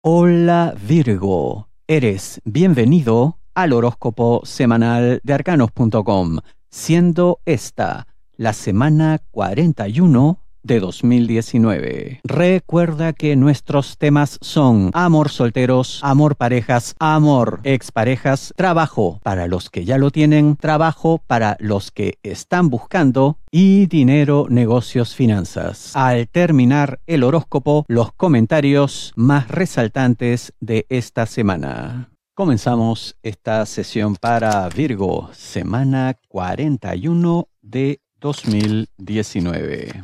Hola Virgo, eres bienvenido al horóscopo semanal de arcanos.com, siendo esta la semana 41 de 2019. Recuerda que nuestros temas son amor solteros, amor parejas, amor exparejas, trabajo para los que ya lo tienen, trabajo para los que están buscando y dinero, negocios, finanzas. Al terminar el horóscopo, los comentarios más resaltantes de esta semana. Comenzamos esta sesión para Virgo, semana 41 de 2019.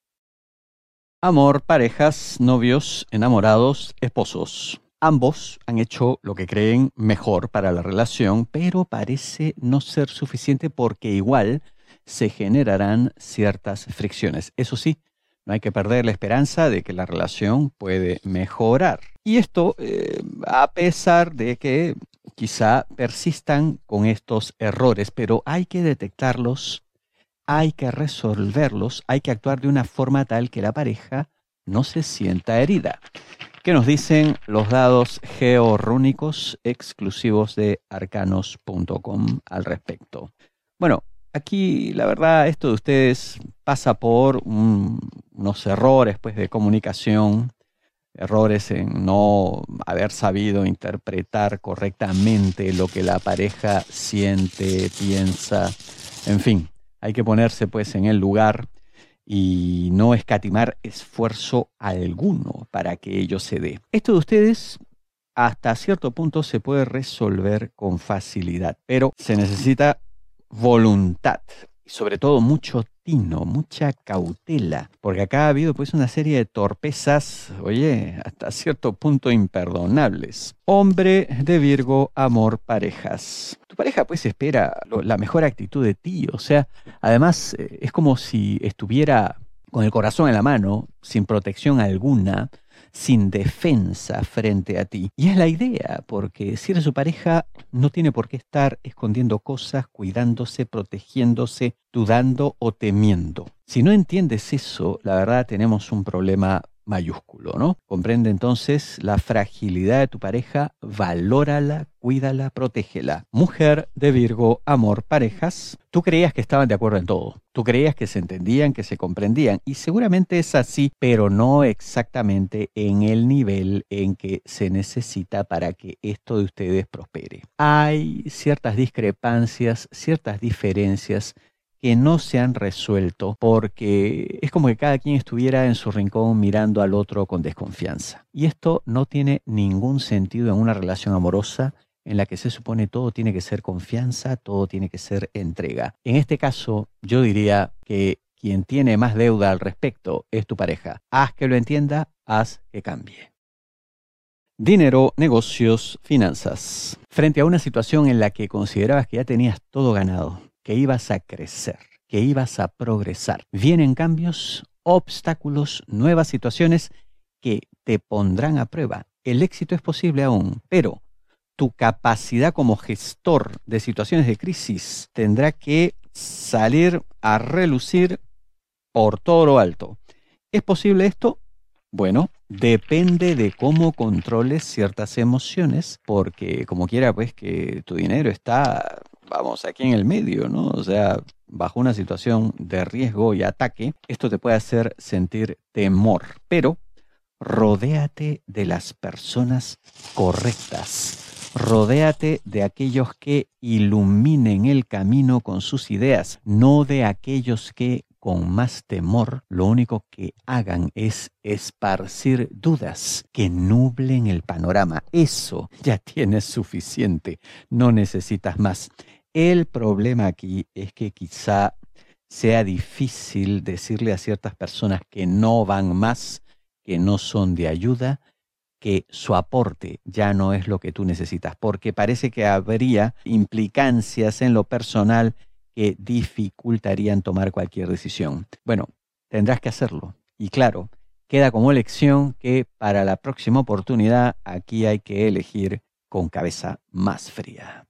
Amor, parejas, novios, enamorados, esposos. Ambos han hecho lo que creen mejor para la relación, pero parece no ser suficiente porque igual se generarán ciertas fricciones. Eso sí, no hay que perder la esperanza de que la relación puede mejorar. Y esto a pesar de que quizá persistan con estos errores, pero hay que detectarlos. Hay que resolverlos, hay que actuar de una forma tal que la pareja no se sienta herida. ¿Qué nos dicen los dados georrúnicos exclusivos de arcanos.com al respecto? Bueno, aquí la verdad esto de ustedes pasa por unos errores pues, de comunicación, errores en no haber sabido interpretar correctamente lo que la pareja siente, piensa, en fin. Hay que ponerse pues en el lugar y no escatimar esfuerzo alguno para que ello se dé. Esto de ustedes hasta cierto punto se puede resolver con facilidad, pero se necesita voluntad y sobre todo mucho tino, mucha cautela, porque acá ha habido pues una serie de torpezas, hasta cierto punto imperdonables. Hombre de Virgo, amor, parejas. Tu pareja pues espera la mejor actitud de ti, o sea, además es como si estuviera con el corazón en la mano, sin protección alguna, sin defensa frente a ti. Y es la idea, porque si eres su pareja, no tiene por qué estar escondiendo cosas, cuidándose, protegiéndose, dudando o temiendo. Si no entiendes eso, la verdad tenemos un problema mayúsculo, ¿no? Comprende entonces la fragilidad de tu pareja, valórala, cuídala, protégela. Mujer de Virgo, amor, parejas. Tú creías que estaban de acuerdo en todo. Tú creías que se entendían, que se comprendían. Y seguramente es así, pero no exactamente en el nivel en que se necesita para que esto de ustedes prospere. Hay ciertas discrepancias, ciertas diferencias que no se han resuelto porque es como que cada quien estuviera en su rincón mirando al otro con desconfianza. Y esto no tiene ningún sentido en una relación amorosa en la que se supone todo tiene que ser confianza, todo tiene que ser entrega. En este caso, yo diría que quien tiene más deuda al respecto es tu pareja. Haz que lo entienda, haz que cambie. Dinero, negocios, finanzas. Frente a una situación en la que considerabas que ya tenías todo ganado, que ibas a crecer, que ibas a progresar. Vienen cambios, obstáculos, nuevas situaciones que te pondrán a prueba. El éxito es posible aún, pero tu capacidad como gestor de situaciones de crisis tendrá que salir a relucir por todo lo alto. ¿Es posible esto? Bueno, depende de cómo controles ciertas emociones, porque como quiera pues que tu dinero está, vamos, aquí en el medio, ¿no? O sea, bajo una situación de riesgo y ataque, esto te puede hacer sentir temor, pero rodéate de las personas correctas. Rodéate de aquellos que iluminen el camino con sus ideas, no de aquellos que con más temor lo único que hagan es esparcir dudas que nublen el panorama. Eso ya tienes suficiente, no necesitas más. El problema aquí es que quizá sea difícil decirle a ciertas personas que no van más, que no son de ayuda, que su aporte ya no es lo que tú necesitas, porque parece que habría implicancias en lo personal que dificultarían tomar cualquier decisión. Bueno, tendrás que hacerlo. Y claro, queda como lección que para la próxima oportunidad aquí hay que elegir con cabeza más fría.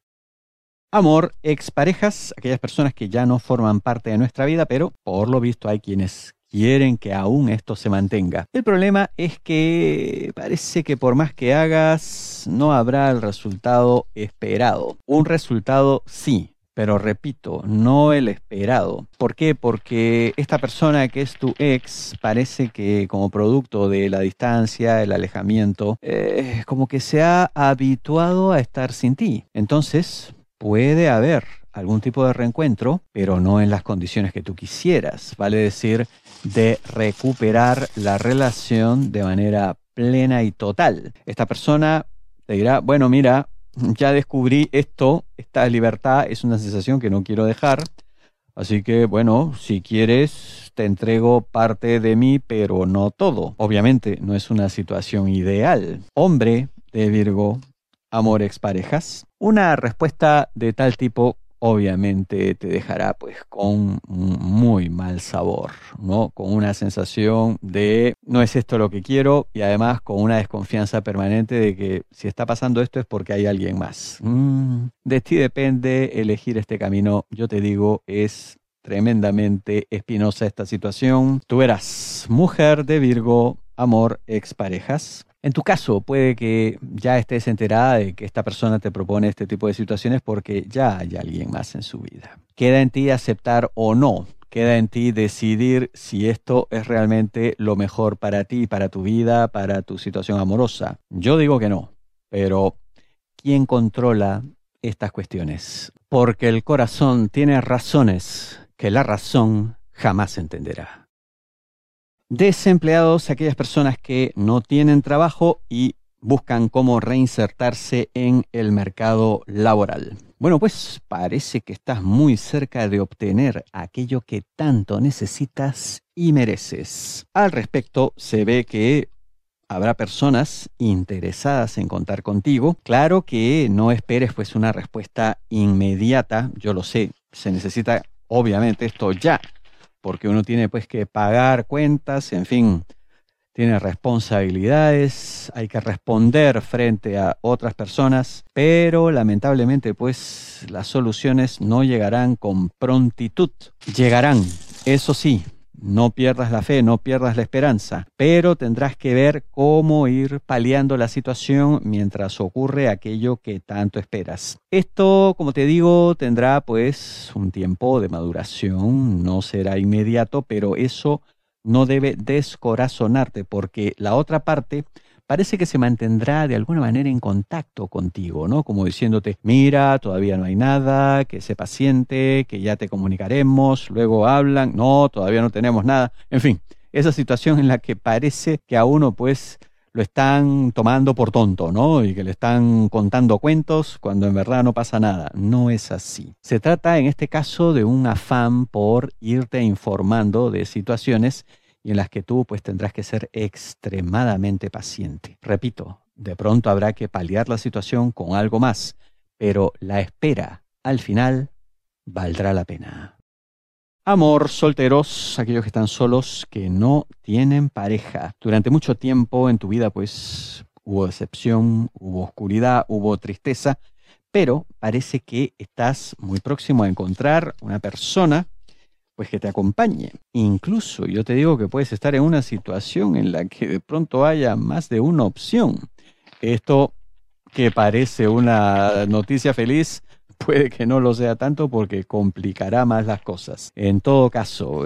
Amor, exparejas, aquellas personas que ya no forman parte de nuestra vida, pero por lo visto hay quienes quieren que aún esto se mantenga. El problema es que parece que por más que hagas, no habrá el resultado esperado. Un resultado sí, pero repito, no el esperado. ¿Por qué? Porque esta persona que es tu ex parece que como producto de la distancia, el alejamiento, como que se ha habituado a estar sin ti. Entonces, puede haber algún tipo de reencuentro, pero no en las condiciones que tú quisieras. Vale decir, de recuperar la relación de manera plena y total. Esta persona te dirá, bueno, mira, ya descubrí esto, esta libertad es una sensación que no quiero dejar, así que bueno, si quieres te entrego parte de mí, pero no todo. Obviamente no es una situación ideal. Hombre de Virgo, amor exparejas. Una respuesta de tal tipo obviamente te dejará pues con un muy mal sabor, ¿no? Con una sensación de no es esto lo que quiero y además con una desconfianza permanente de que si está pasando esto es porque hay alguien más. De ti depende elegir este camino. Yo te digo, es tremendamente espinosa esta situación. Tú verás, mujer de Virgo, amor exparejas. En tu caso, puede que ya estés enterada de que esta persona te propone este tipo de situaciones porque ya hay alguien más en su vida. Queda en ti aceptar o no. Queda en ti decidir si esto es realmente lo mejor para ti, para tu vida, para tu situación amorosa. Yo digo que no, pero ¿quién controla estas cuestiones? Porque el corazón tiene razones que la razón jamás entenderá. Desempleados, aquellas personas que no tienen trabajo y buscan cómo reinsertarse en el mercado laboral. Bueno, pues parece que estás muy cerca de obtener aquello que tanto necesitas y mereces. Al respecto, se ve que habrá personas interesadas en contar contigo. Claro que no esperes pues una respuesta inmediata, yo lo sé, se necesita obviamente esto ya, porque uno tiene pues que pagar cuentas, en fin, tiene responsabilidades, hay que responder frente a otras personas, pero lamentablemente pues las soluciones no llegarán con prontitud. Llegarán, eso sí, no pierdas la fe, no pierdas la esperanza, pero tendrás que ver cómo ir paliando la situación mientras ocurre aquello que tanto esperas. Esto, como te digo, tendrá pues un tiempo de maduración, no será inmediato, pero eso no debe descorazonarte porque la otra parte parece que se mantendrá de alguna manera en contacto contigo, ¿no? Como diciéndote, mira, todavía no hay nada, que sé paciente, que ya te comunicaremos, luego hablan, no, todavía no tenemos nada. En fin, esa situación en la que parece que a uno pues lo están tomando por tonto, ¿no? Y que le están contando cuentos cuando en verdad no pasa nada. No es así. Se trata en este caso de un afán por irte informando de situaciones y en las que tú pues tendrás que ser extremadamente paciente. Repito, de pronto habrá que paliar la situación con algo más, pero la espera al final valdrá la pena. Amor, solteros, aquellos que están solos, que no tienen pareja. Durante mucho tiempo en tu vida pues hubo decepción, hubo oscuridad, hubo tristeza, pero parece que estás muy próximo a encontrar una persona pues que te acompañe. Incluso yo te digo que puedes estar en una situación en la que de pronto haya más de una opción. Esto que parece una noticia feliz, puede que no lo sea tanto porque complicará más las cosas. En todo caso,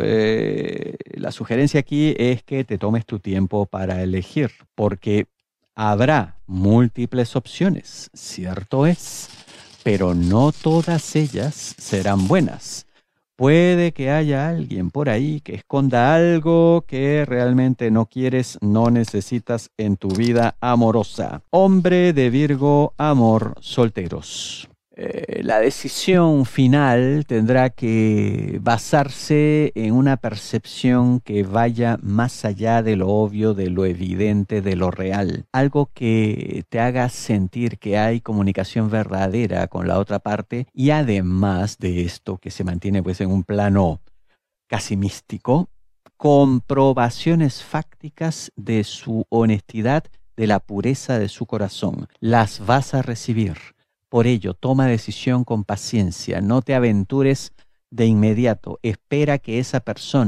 la sugerencia aquí es que te tomes tu tiempo para elegir, porque habrá múltiples opciones, cierto es, pero no todas ellas serán buenas. Puede que haya alguien por ahí que esconda algo que realmente no quieres, no necesitas en tu vida amorosa. Hombre de Virgo, amor, solteros. La decisión final tendrá que basarse en una percepción que vaya más allá de lo obvio, de lo evidente, de lo real. Algo que te haga sentir que hay comunicación verdadera con la otra parte y además de esto que se mantiene pues en un plano casi místico, comprobaciones fácticas de su honestidad, de la pureza de su corazón. Las vas a recibir. Por ello, toma decisión con paciencia, no te aventures de inmediato, espera que esa persona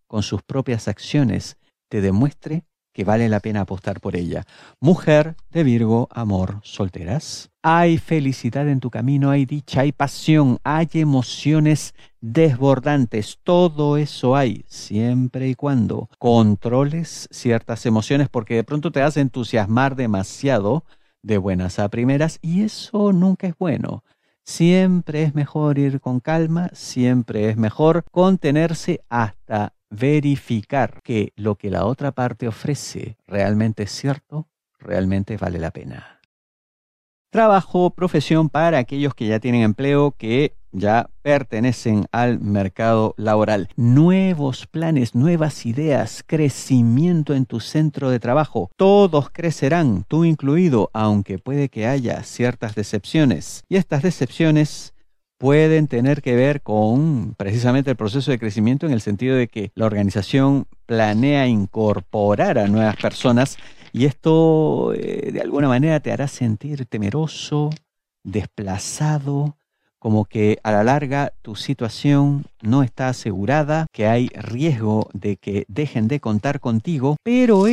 con sus propias acciones te demuestre que vale la pena apostar por ella. Mujer de Virgo, amor, solteras. Hay felicidad en tu camino, hay dicha, hay pasión, hay emociones desbordantes. Todo eso hay, siempre y cuando controles ciertas emociones, porque de pronto te hace entusiasmar demasiado de buenas a primeras y eso nunca es bueno. Siempre es mejor ir con calma, siempre es mejor contenerse hasta verificar que lo que la otra parte ofrece realmente es cierto, realmente vale la pena. Trabajo, profesión para aquellos que ya tienen empleo, que ya pertenecen al mercado laboral. Nuevos planes, nuevas ideas, crecimiento en tu centro de trabajo. Todos crecerán, tú incluido, aunque puede que haya ciertas decepciones. Y estas decepciones pueden tener que ver con precisamente el proceso de crecimiento en el sentido de que la organización planea incorporar a nuevas personas y esto de alguna manera te hará sentir temeroso, desplazado, como que a la larga tu situación no está asegurada, que hay riesgo de que dejen de contar contigo, pero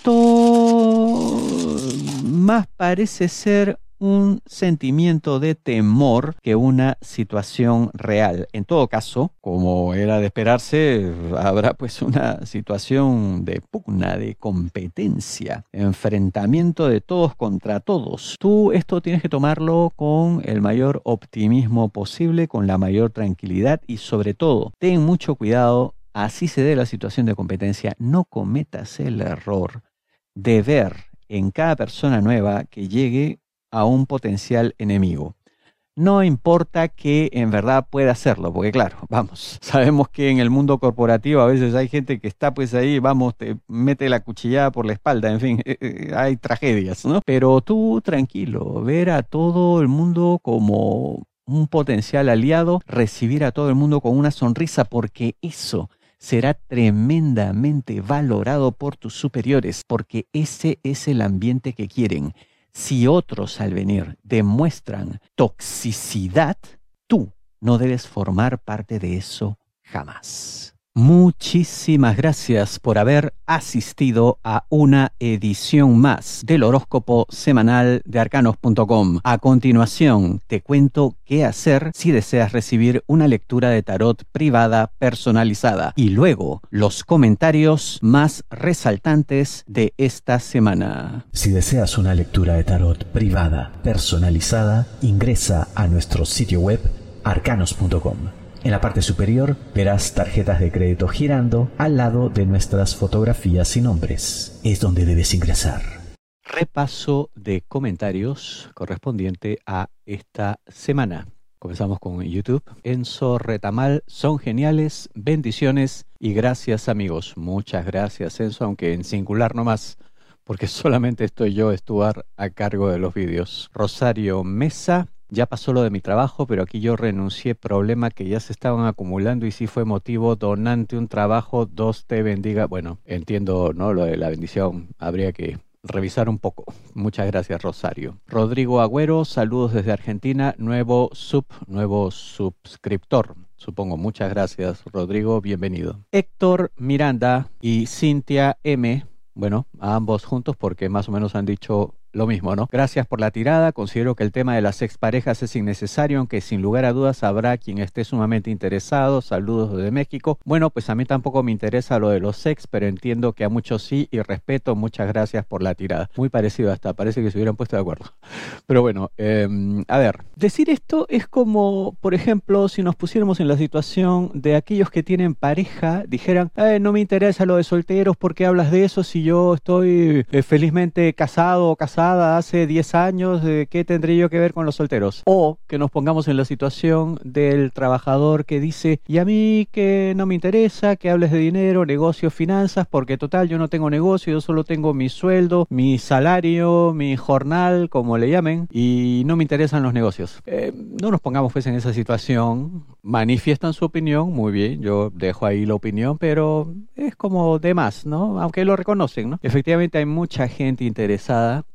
esto más parece ser un sentimiento de temor que una situación real. En todo caso, como era de esperarse, habrá pues una situación de pugna, de competencia, enfrentamiento de todos contra todos. Tú esto tienes que tomarlo con el mayor optimismo posible, con la mayor tranquilidad y sobre todo, ten mucho cuidado, así se dé la situación de competencia, no cometas el error de ver en cada persona nueva que llegue a un potencial enemigo. No importa que en verdad pueda hacerlo, porque claro, vamos, sabemos que en el mundo corporativo a veces hay gente que está pues ahí, vamos, te mete la cuchillada por la espalda, en fin, hay tragedias, ¿no? Pero tú tranquilo, ver a todo el mundo como un potencial aliado, recibir a todo el mundo con una sonrisa, porque eso será tremendamente valorado por tus superiores, porque ese es el ambiente que quieren. Si otros al venir demuestran toxicidad, tú no debes formar parte de eso jamás. Muchísimas gracias por haber asistido a una edición más del horóscopo semanal de arcanos.com. A continuación, te cuento qué hacer si deseas recibir una lectura de tarot privada personalizada y luego los comentarios más resaltantes de esta semana. Si deseas una lectura de tarot privada personalizada, ingresa a nuestro sitio web arcanos.com. En la parte superior verás tarjetas de crédito girando al lado de nuestras fotografías y nombres. Es donde debes ingresar. Repaso de comentarios correspondiente a esta semana. Comenzamos con YouTube. Enzo Retamal, son geniales, bendiciones y gracias amigos. Muchas gracias Enzo, aunque en singular nomás, porque solamente estoy yo, Stuart, a cargo de los vídeos. Rosario Mesa. Ya pasó lo de mi trabajo, pero aquí yo renuncié, problema que ya se estaban acumulando y sí fue motivo, donante un trabajo, Dios te bendiga. Bueno, entiendo, ¿no? Lo de la bendición, habría que revisar un poco. Muchas gracias, Rosario. Rodrigo Agüero, saludos desde Argentina, nuevo suscriptor. Supongo, muchas gracias, Rodrigo, bienvenido. Héctor Miranda y Cintia M, bueno, a ambos juntos porque más o menos han dicho lo mismo, ¿no? Gracias por la tirada. Considero que el tema de las exparejas es innecesario, aunque sin lugar a dudas habrá quien esté sumamente interesado. Saludos desde México. Bueno, pues a mí tampoco me interesa lo de los ex, pero entiendo que a muchos sí y respeto. Muchas gracias por la tirada. Muy parecido hasta, parece que se hubieran puesto de acuerdo. Pero bueno, a ver, decir esto es como, por ejemplo, si nos pusiéramos en la situación de aquellos que tienen pareja, dijeran, no me interesa lo de solteros, ¿por qué hablas de eso si yo estoy felizmente casado o casada hace 10 años? ¿Qué tendré yo que ver con los solteros? O que nos pongamos en la situación del trabajador que dice, y a mí que no me interesa que hables de dinero, negocios, finanzas, porque total yo no tengo negocio, yo solo tengo mi sueldo, mi salario, mi jornal, como le llamen, y no me interesan los negocios. No nos pongamos pues en esa situación, manifiestan su opinión, muy bien, yo dejo ahí la opinión, pero es como de más, ¿no? Aunque lo reconocen, ¿no? Efectivamente hay mucha gente interesada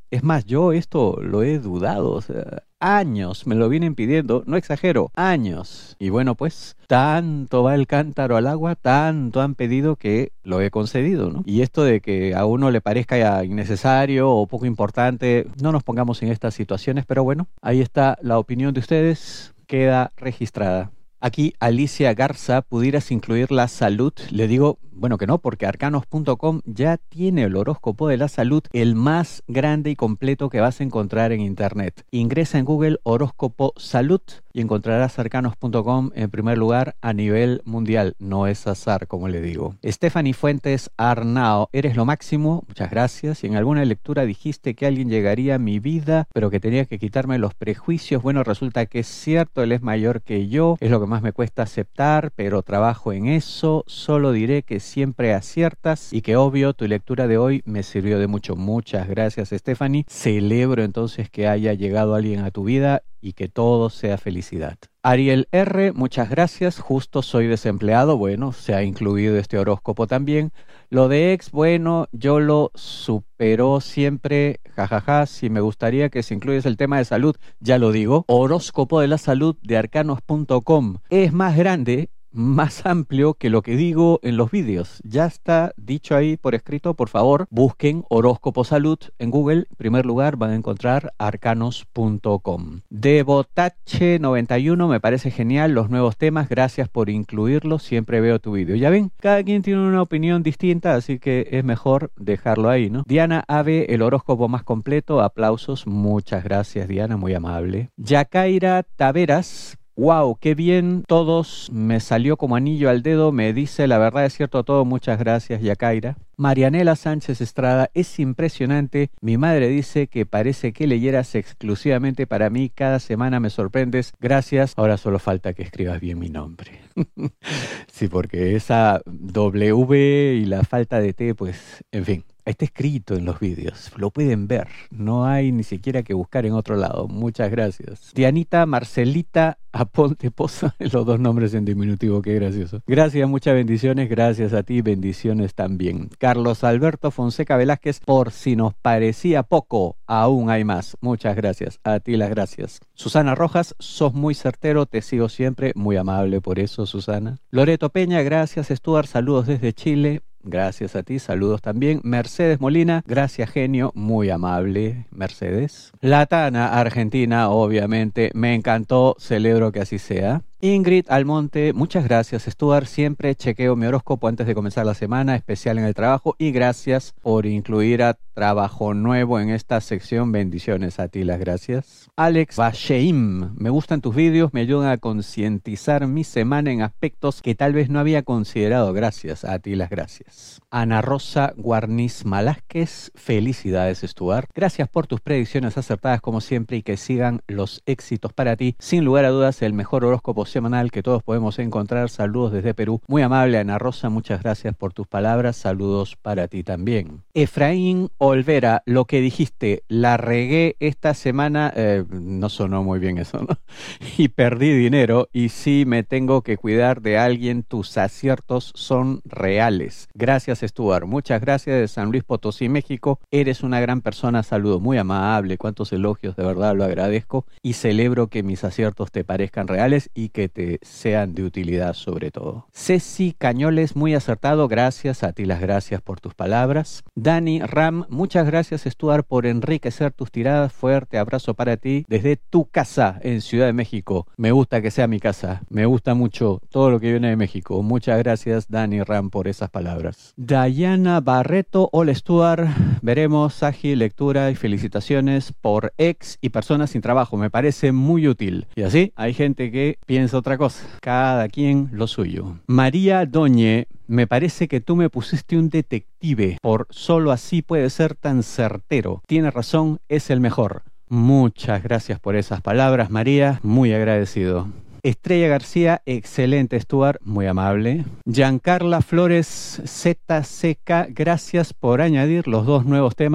Es más, yo esto lo he dudado, o sea, años me lo vienen pidiendo, no exagero, años. Y bueno, pues tanto va el cántaro al agua, tanto han pedido que lo he concedido, ¿no? Y esto de que a uno le parezca ya innecesario o poco importante, no nos pongamos en estas situaciones, pero bueno, ahí está la opinión de ustedes, queda registrada. Aquí Alicia Garza, ¿pudieras incluir la salud? Le digo, bueno que no, porque arcanos.com ya tiene el horóscopo de la salud, el más grande y completo que vas a encontrar en internet. Ingresa en Google horóscopo salud y encontrarás arcanos.com en primer lugar a nivel mundial. No es azar, como le digo. Stephanie Fuentes Arnao, eres lo máximo, muchas gracias. Y en alguna lectura dijiste que alguien llegaría a mi vida, pero que tenía que quitarme los prejuicios. Bueno, resulta que es cierto, él es mayor que yo, es lo que más me cuesta aceptar, pero trabajo en eso. Solo diré que siempre aciertas y que obvio tu lectura de hoy me sirvió de mucho. Muchas gracias, Stephanie. Celebro entonces que haya llegado alguien a tu vida y que todo sea felicidad. Ariel R, muchas gracias. Justo soy desempleado. Bueno, se ha incluido este horóscopo también. Lo de ex, bueno, yo lo supero siempre. Jajaja, si me gustaría que se incluyese el tema de salud, ya lo digo. Horóscopo de la salud de arcanos.com. Es más grande, más amplio que lo que digo en los vídeos. Ya está dicho ahí por escrito. Por favor, busquen horóscopo salud en Google. En primer lugar van a encontrar arcanos.com. Devotache91, me parece genial los nuevos temas. Gracias por incluirlos. Siempre veo tu vídeo. Ya ven, cada quien tiene una opinión distinta, así que es mejor dejarlo ahí, ¿no? Diana Ave, el horóscopo más completo. Aplausos. Muchas gracias, Diana, muy amable. Yacaira Taveras, wow, qué bien todos, me salió como anillo al dedo, me dice la verdad es cierto todo, muchas gracias, Yacaira. Marianela Sánchez Estrada, es impresionante, mi madre dice que parece que leyeras exclusivamente para mí, cada semana me sorprendes, gracias, ahora solo falta que escribas bien mi nombre. Sí, porque esa W y la falta de T, pues, en fin. Está escrito en los vídeos, lo pueden ver, no hay ni siquiera que buscar en otro lado. Muchas gracias. Dianita Marcelita Aponte Poza, los dos nombres en diminutivo, qué gracioso. Gracias, muchas bendiciones, gracias a ti, bendiciones también. Carlos Alberto Fonseca Velázquez, por si nos parecía poco, aún hay más. Muchas gracias, a ti las gracias. Susana Rojas, sos muy certero, te sigo siempre, muy amable por eso, Susana. Loreto Peña, gracias, Stuart, saludos desde Chile. Gracias a ti, saludos también. Mercedes Molina, gracias genio, muy amable Mercedes. Latana Argentina, obviamente, me encantó, celebro que así sea. Ingrid Almonte, muchas gracias Stuart, siempre chequeo mi horóscopo antes de comenzar la semana, especial en el trabajo, y gracias por incluir a Trabajo Nuevo en esta sección, bendiciones a ti, las gracias. Alex Basheim, me gustan tus vídeos, me ayudan a concientizar mi semana en aspectos que tal vez no había considerado, gracias a ti, las gracias. Ana Rosa Guarniz Malásquez, felicidades Stuart, gracias por tus predicciones acertadas como siempre y que sigan los éxitos para ti, sin lugar a dudas el mejor horóscopo semanal que todos podemos encontrar. Saludos desde Perú. Muy amable Ana Rosa, muchas gracias por tus palabras. Saludos para ti también. Efraín Olvera, lo que dijiste, la regué esta semana, no sonó muy bien eso, ¿no? Y perdí dinero y sí me tengo que cuidar de alguien, tus aciertos son reales. Gracias Stuart, muchas gracias de San Luis Potosí, México. Eres una gran persona, saludo, muy amable, cuántos elogios, de verdad lo agradezco y celebro que mis aciertos te parezcan reales y que te sean de utilidad sobre todo. Ceci Cañoles, muy acertado, gracias a ti, las gracias por tus palabras. Dani Ram, muchas gracias Stuart por enriquecer tus tiradas, fuerte abrazo para ti desde tu casa en Ciudad de México. Me gusta que sea mi casa, me gusta mucho todo lo que viene de México. Muchas gracias Dani Ram por esas palabras. Diana Barreto, hola Stuart, veremos, ágil, lectura y felicitaciones por ex y personas sin trabajo, me parece muy útil. Y así hay gente que piensa otra cosa, cada quien lo suyo. María Doñe, me parece que tú me pusiste un detective, por solo así puede ser tan certero. Tienes razón, es el mejor. Muchas gracias por esas palabras, María, muy agradecido. Estrella García, excelente Stuart, muy amable. Giancarla Flores ZCK, gracias por añadir los dos nuevos temas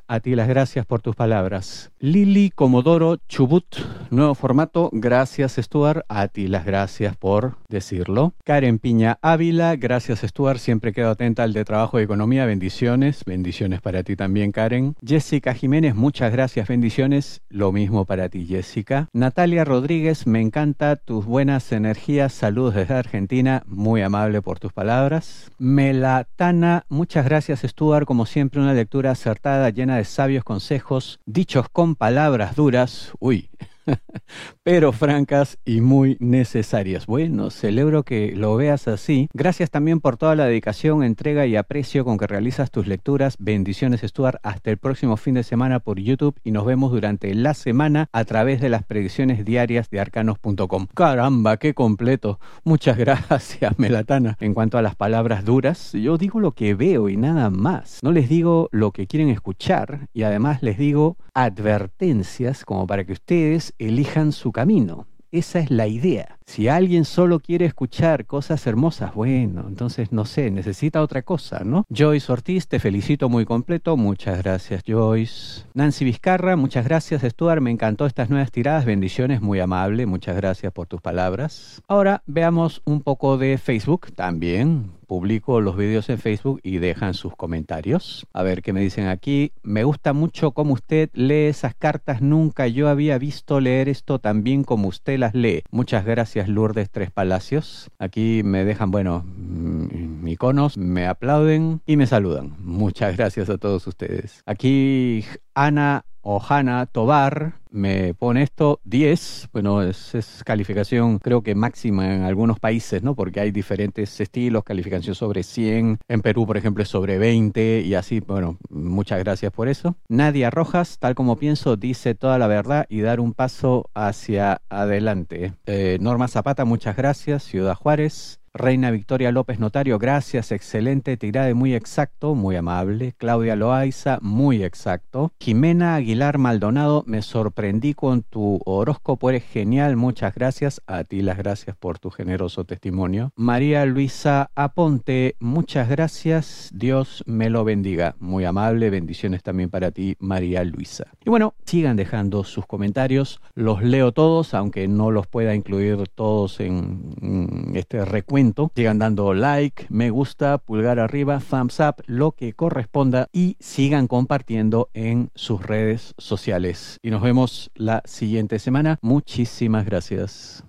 a ti las gracias por tus palabras. Lili Comodoro Chubut, nuevo formato, gracias Stuart, a ti las gracias por decirlo. Karen Piña Ávila, gracias Stuart, siempre quedo atenta al de trabajo y economía, bendiciones, bendiciones para ti también Karen. Jessica Jiménez, muchas gracias, bendiciones, lo mismo para ti Jessica. Natalia Rodríguez, me encanta tus buenas energías, saludos desde Argentina, muy amable por tus palabras. Melatana, muchas gracias Stuart, como siempre una lectura acertada, llena de sabios consejos, dichos con palabras duras, pero francas y muy necesarias. Bueno, celebro que lo veas así. Gracias también por toda la dedicación, entrega y aprecio con que realizas tus lecturas. Bendiciones, Stuart. Hasta el próximo fin de semana por YouTube y nos vemos durante la semana a través de las predicciones diarias de arcanos.com. Caramba, qué completo. Muchas gracias, Melatana. En cuanto a las palabras duras, yo digo lo que veo y nada más. No les digo lo que quieren escuchar y además les digo advertencias como para que ustedes elijan su camino. Esa es la idea. Si alguien solo quiere escuchar cosas hermosas, bueno, entonces no sé, necesita otra cosa, ¿no? Joyce Ortiz, te felicito muy completo. Muchas gracias, Joyce. Nancy Vizcarra, muchas gracias, Stuart. Me encantó estas nuevas tiradas. Bendiciones, muy amable. Muchas gracias por tus palabras. Ahora veamos un poco de Facebook también. Publico los videos en Facebook y dejan sus comentarios. A ver qué me dicen aquí. Me gusta mucho cómo usted lee esas cartas. Nunca yo había visto leer esto tan bien como usted las lee. Muchas gracias, Lourdes Tres Palacios. Aquí me dejan, bueno, iconos, me aplauden y me saludan. Muchas gracias a todos ustedes. Aquí Ana Ohana Tobar me pone esto 10, bueno, es calificación creo que máxima en algunos países, ¿no? Porque hay diferentes estilos, calificación sobre 100, en Perú por ejemplo es sobre 20 y así, bueno, muchas gracias por eso. Nadia Rojas, tal como pienso, dice toda la verdad y dar un paso hacia adelante. Norma Zapata, muchas gracias. Ciudad Juárez. Reina Victoria López Notario, gracias, excelente tirada y muy exacto, muy amable. Claudia Loaiza, muy exacto. Jimena Aguilar Maldonado, me sorprendí con tu horóscopo, eres genial, muchas gracias. A ti las gracias por tu generoso testimonio. María Luisa Aponte, muchas gracias, Dios me lo bendiga. Muy amable, bendiciones también para ti, María Luisa. Y bueno, sigan dejando sus comentarios, los leo todos, aunque no los pueda incluir todos en este recuento. Sigan dando like, me gusta, pulgar arriba, thumbs up, lo que corresponda y sigan compartiendo en sus redes sociales. Y nos vemos la siguiente semana. Muchísimas gracias.